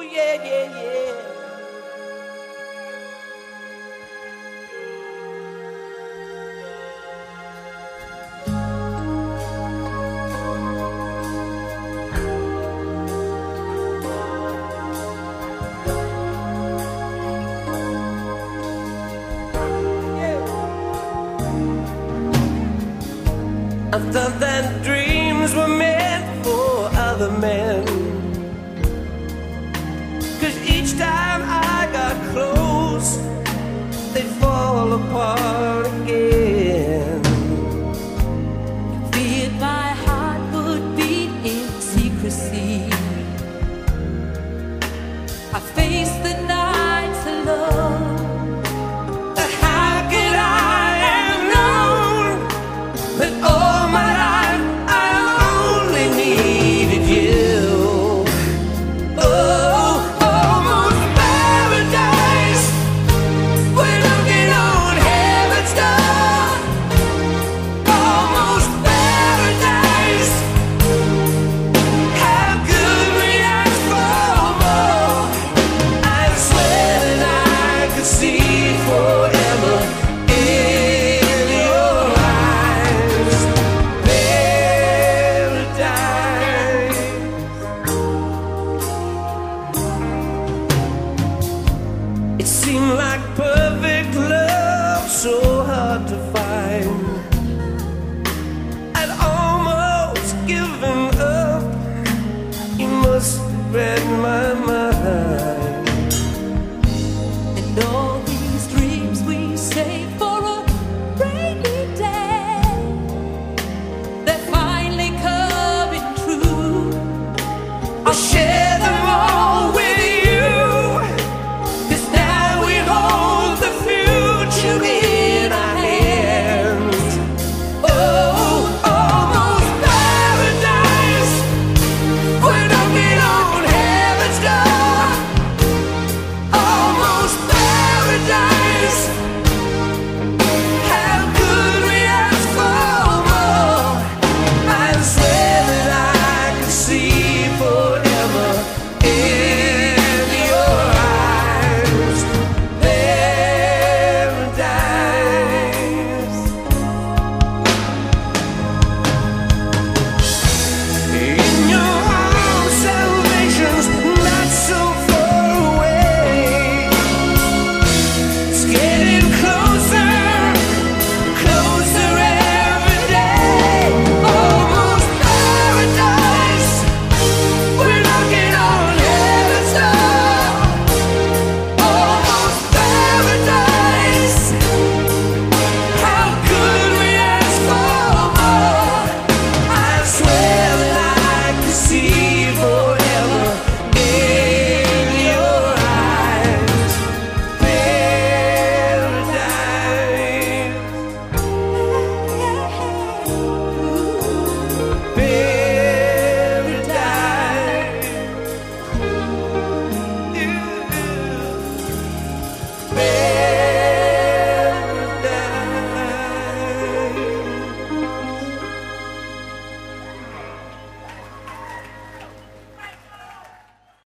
yeah, yeah, yeah. I thought that dreams were meant for other men, 'cause each time I got close, they'd fall apart again. Feared my heart would beat in secrecy. I faced the nights alone. How could I have known that all my life I only needed you? Oh, almost paradise. We're looking on heaven's door. Almost paradise. How could we ask for more? I swear that I could see forever in your eyes. Paradise. It seemed like perfect love, so hard to find. I'd almost given up. You must have read my mind. And all